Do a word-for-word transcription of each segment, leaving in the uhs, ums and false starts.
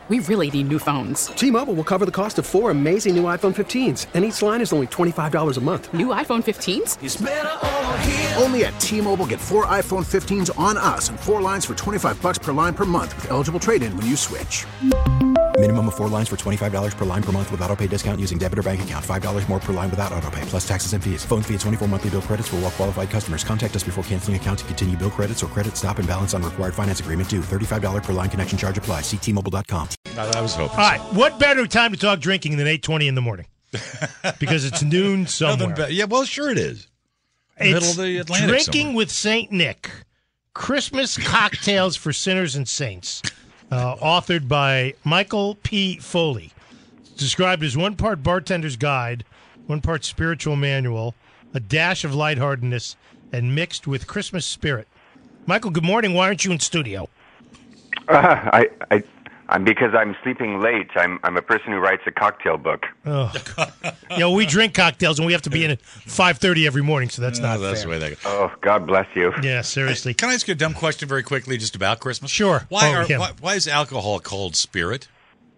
We really need new phones. T-Mobile will cover the cost of four amazing new iPhone fifteens, and each line is only twenty-five dollars a month. New iPhone fifteens? It's better over here. Only at T-Mobile, get four iPhone fifteens on us and four lines for twenty-five dollars per line per month with eligible trade-in when you switch. Minimum of four lines for twenty-five dollars per line per month with autopay discount using debit or bank account. five dollars more per line without autopay, plus taxes and fees. Phone fee at twenty-four monthly bill credits for well-qualified customers. Contact us before canceling account to continue bill credits or credit stop and balance on required finance agreement due. thirty-five dollars per line connection charge applies. See T Mobile dot com. I was hoping. All right, what better time to talk drinking than eight twenty in the morning? Because it's noon somewhere. Be- yeah, well, sure it is. It's middle of the Atlantic Drinking somewhere. with Saint Nick, Christmas Cocktails for Sinners and Saints, uh, authored by Michael P. Foley. It's described as one part bartender's guide, one part spiritual manual, a dash of lightheartedness, and mixed with Christmas spirit. Michael, good morning. Why aren't you in studio? Uh, I, I, I'm because I'm sleeping late. I'm, I'm a person who writes a cocktail book. Oh. You know, we drink cocktails, and we have to be in at five thirty every morning, so that's Oh, not that's fair. the way they go. Oh, God bless you. Yeah, seriously. Can I ask you a dumb question very quickly just about Christmas? Sure. Why, Oh, are, yeah. why, why is alcohol called spirit?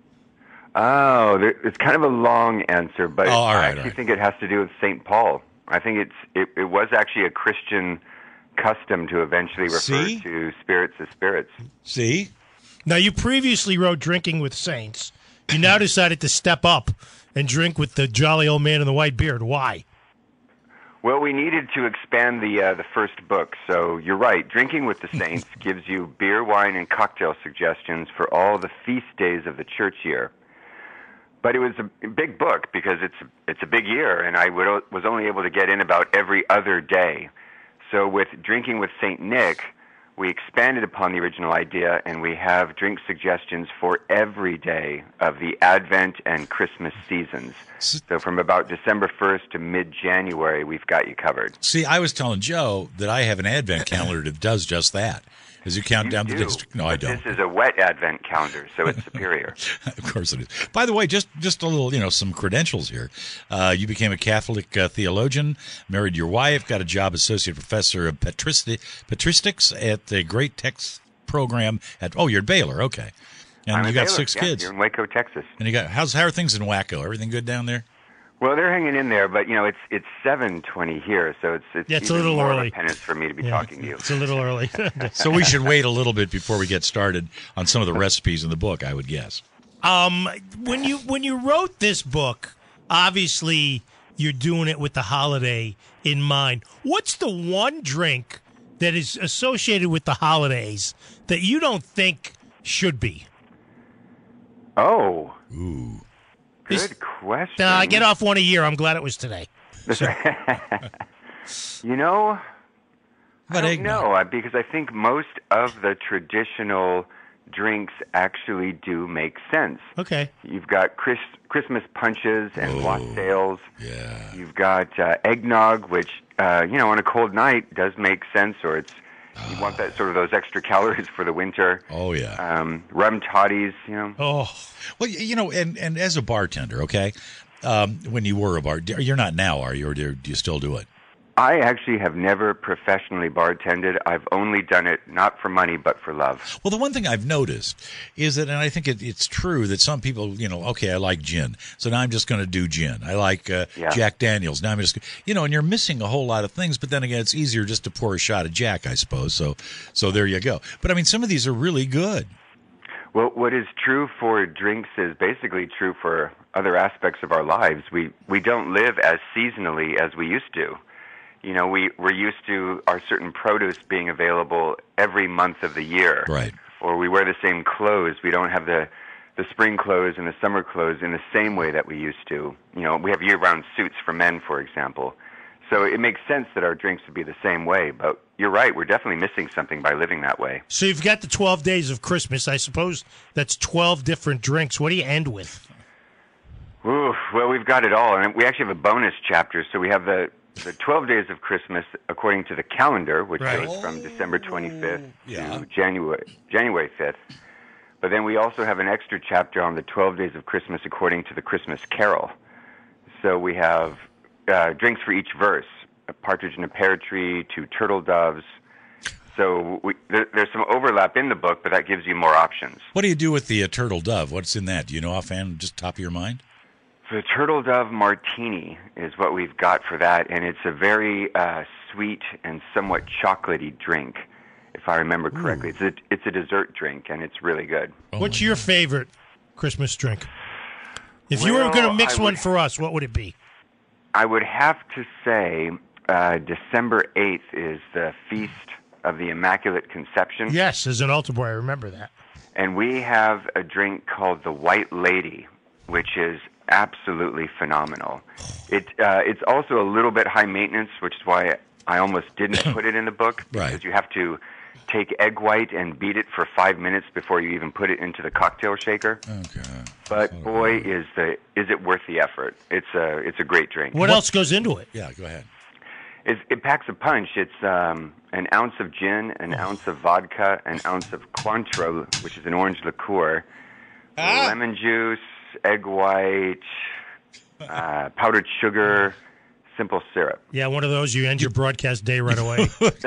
Oh, there, it's kind of a long answer, but Oh, all right, I all actually right. think it has to do with Saint Paul. I think it's it, it was actually a Christian custom to eventually refer See? to spirits as spirits. See? Now, you previously wrote Drinking with Saints. You now decided to step up and drink with the jolly old man in the white beard. Why? Well, we needed to expand the uh, the first book, so you're right. Drinking with the Saints gives you beer, wine, and cocktail suggestions for all the feast days of the church year. But it was a big book because it's it's a big year, and I would, was only able to get in about every other day. So with Drinking with Saint Nick, we expanded upon the original idea, and we have drink suggestions for every day of the Advent and Christmas seasons. So from about December first to mid-January, we've got you covered. See, I was telling Joe that I have an advent calendar that does just that. As you count You down do, the district. No, I but don't. This is a wet Advent calendar, so it's superior. Of course it is. By the way, just just a little, you know, some credentials here. Uh, you became a Catholic uh, theologian, married your wife, got a job associate professor of patristi- patristics at the Great Text program at. Oh, you're at Baylor, okay. And I'm you in got Baylor, six yeah, kids. You're in Waco, Texas. And you got how's how are things in Waco? Everything good down there? Well, they're hanging in there, but you know it's it's seven twenty here, so it's it's, Yeah, it's a even little more early. of a penance for me to be Yeah, talking to you. It's a little early. So we should wait a little bit before we get started on some of the recipes in the book, I would guess. um, when you when you wrote this book, obviously you're doing it with the holiday in mind. What's the one drink that is associated with the holidays that you don't think should be? Oh, Ooh. good Is- question. Uh, I get off one a year. I'm glad it was today. You know, How about I don't eggnog? know uh, because I think most of the traditional drinks actually do make sense. Okay. You've got Chris, Christmas punches and Oh, wassails. Yeah. You've got uh, eggnog, which uh, you know on a cold night does make sense, or it's you want that sort of those extra calories for the winter. Oh, yeah. Um, rum toddies, you know. Oh, Well, y- you know, and, and as a bartender, okay, um, when you were a bar, you're not now, are you, or do do you still do it? I actually have never professionally bartended. I've only done it not for money, but for love. Well, the one thing I've noticed is that, and I think it, it's true that some people, you know, okay, I like gin, so now I'm just going to do gin. I like uh, Yeah. Jack Daniels, now I'm just, you know, and you're missing a whole lot of things. But then again, it's easier just to pour a shot of Jack, I suppose. So, so there you go. But I mean, some of these are really good. Well, what is true for drinks is basically true for other aspects of our lives. We we don't live as seasonally as we used to. You know, we, we're used to our certain produce being available every month of the year. Right. Or we wear the same clothes. We don't have the, the spring clothes and the summer clothes in the same way that we used to. You know, we have year-round suits for men, for example. So it makes sense that our drinks would be the same way. But you're right, we're definitely missing something by living that way. so you've got the twelve days of Christmas. I suppose that's twelve different drinks. What do you end with? Ooh, well, we've got it all. And we actually have a bonus chapter. So we have the, the twelve days of Christmas according to the calendar, which Right. goes from December twenty-fifth Yeah. to January January fifth. But then we also have an extra chapter on the twelve days of Christmas according to the Christmas Carol. So we have uh, drinks for each verse, a partridge in a pear tree, two turtle doves, So we, there, there's some overlap in the book, but that gives you more options. What do you do with the uh, turtle dove? What's in that? Do you know offhand, just top of your mind? The Turtle Dove Martini is what we've got for that, and it's a very uh, sweet and somewhat chocolatey drink, if I remember correctly. It's a, it's a dessert drink, and it's really good. Oh What's my your God. favorite Christmas drink? If you were Well, going to mix I one would- for us, what would it be? I would have to say uh, December eighth is the Feast of the Immaculate Conception. Yes, as an altar boy, I remember that. And we have a drink called the White Lady, which is absolutely phenomenal. It uh, it's also a little bit high maintenance, which is why I almost didn't put it in the book, because Right. you have to take egg white and beat it for five minutes before you even put it into the cocktail shaker. Okay. But boy, is the is it worth the effort? It's a it's a great drink. What, else goes into it? Yeah, go ahead. It's, it packs a punch. It's um, an ounce of gin, an ounce of vodka, an ounce of Cointreau, which is an orange liqueur, lemon juice, egg white, uh, powdered sugar, simple syrup. Yeah, one of those, you end your broadcast day right away.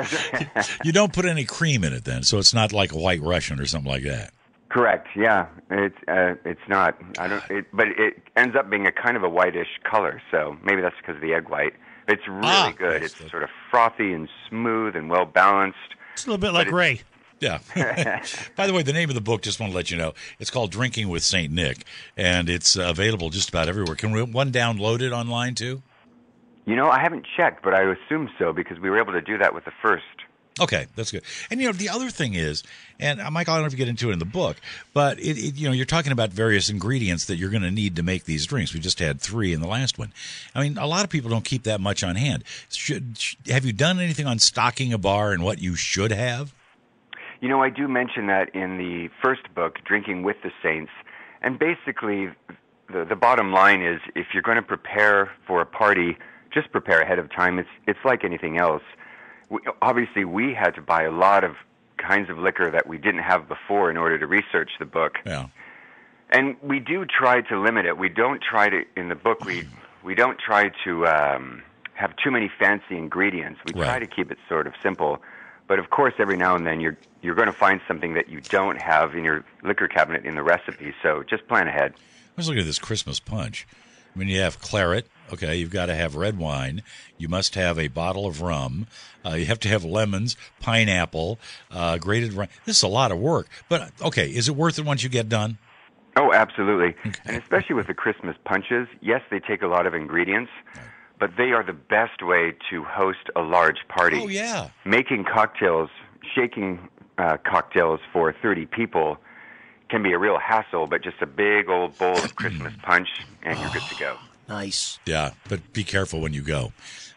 You don't put any cream in it then, so it's not like a White Russian or something like that. Correct. Yeah, it's uh, it's not. I don't. It, but it ends up being a kind of a whitish color. So maybe that's because of the egg white. It's really Ah, good. yes, It's that- sort of frothy and smooth and well balanced. It's a little bit like Ray. Yeah. By the way, the name of the book, just want to let you know, it's called Drinking with Saint Nick, and it's uh, available just about everywhere. Can we, one download it online too? You know, I haven't checked, but I assume so because we were able to do that with the first. Okay, that's good. And, you know, the other thing is, and uh, Michael, I don't know if you get into it in the book, but, it, it, you know, you're talking about various ingredients that you're going to need to make these drinks. We just had three in the last one. I mean, a lot of people don't keep that much on hand. Should, sh- have you done anything on stocking a bar and what you should have? You know, I do mention that in the first book, Drinking with the Saints. And basically, the, the bottom line is if you're going to prepare for a party, just prepare ahead of time. It's, it's like anything else. We, obviously, we had to buy a lot of kinds of liquor that we didn't have before in order to research the book. Yeah. And we do try to limit it. We don't try to, in the book, we, we don't try to um, have too many fancy ingredients. We try Right. to keep it sort of simple. But of course, every now and then you're you're going to find something that you don't have in your liquor cabinet in the recipe. So just plan ahead. I was looking at this Christmas punch. I mean, you have claret. Okay, you've got to have red wine. You must have a bottle of rum. Uh, you have to have lemons, pineapple, uh, grated rind. This is a lot of work. But, okay, is it worth it once you get done? Oh, absolutely. And especially with the Christmas punches, yes, they take a lot of ingredients, but they are the best way to host a large party. Oh, yeah. Making cocktails, shaking uh, cocktails for thirty people can be a real hassle, but just a big old bowl of Christmas punch, and you're good to go. Nice. Yeah, but be careful when you go.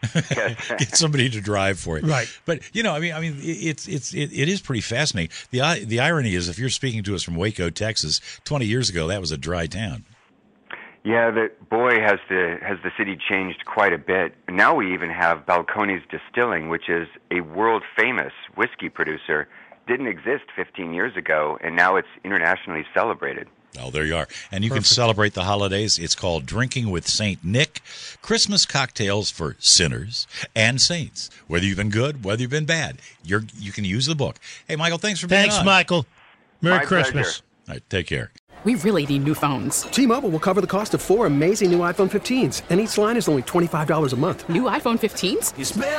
Get somebody to drive for it. Right. But, you know, I mean, I mean, it's it's it, it is pretty fascinating. The i- the irony is, if you're speaking to us from Waco, Texas, twenty years ago, that was a dry town. Yeah, the boy has the has the city changed quite a bit. Now we even have Balcones Distilling, which is a world famous whiskey producer. Didn't exist fifteen years ago, and now it's internationally celebrated. Oh, there you are. And you can celebrate the holidays. It's called Drinking with Saint Nick. Christmas cocktails for sinners and saints. Whether you've been good, whether you've been bad, you're you can use the book. Hey, Michael, thanks for being Thanks, on. Michael. Merry My Christmas. pleasure. All right, take care. We really need new phones. T-Mobile will cover the cost of four amazing new iPhone fifteens, and each line is only twenty-five dollars a month. New iPhone fifteens?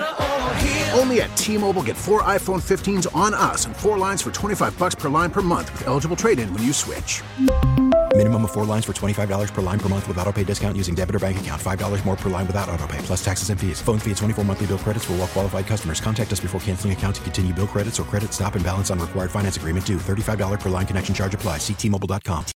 Only at T-Mobile, get four iPhone fifteens on us and four lines for twenty-five bucks per line per month with eligible trade-in when you switch. Minimum of four lines for twenty-five dollars per line per month with autopay discount using debit or bank account. five dollars more per line without autopay, plus taxes and fees. Phone fee at twenty-four monthly bill credits for well-qualified customers. Contact us before canceling account to continue bill credits or credit stop and balance on required finance agreement due. thirty-five dollars per line connection charge applies. See T Mobile dot com.